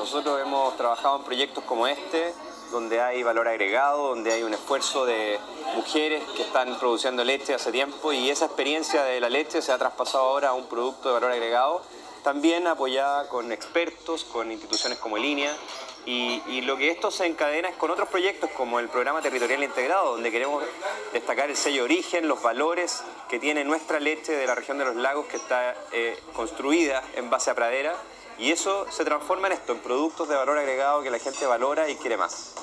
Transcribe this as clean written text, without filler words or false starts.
nosotros hemos trabajado en proyectos como este, donde hay valor agregado, donde hay un esfuerzo de mujeres que están produciendo leche hace tiempo, y esa experiencia de la leche se ha traspasado ahora a un producto de valor agregado, también apoyada con expertos, con instituciones como Línea, y lo que esto se encadena es con otros proyectos como el Programa Territorial Integrado, donde queremos destacar el sello de origen, los valores que tiene nuestra leche de la región de los lagos, que está construida en base a pradera, y eso se transforma en esto, en productos de valor agregado que la gente valora y quiere más.